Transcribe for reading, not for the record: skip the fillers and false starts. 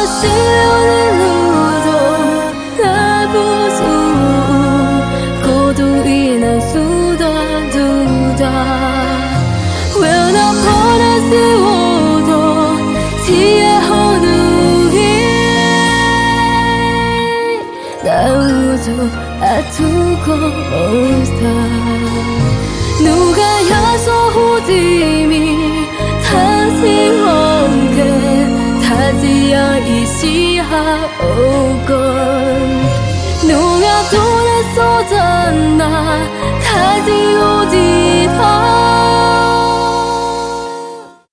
心流的路中来不足，孤独已能速度独大。为了破的是我的体验后努力，날 우주 아투고 온다 누가 야소호짐이 다시 온게 다시야 이시하 오건 누가 돈에 쏟았나 다시 오지다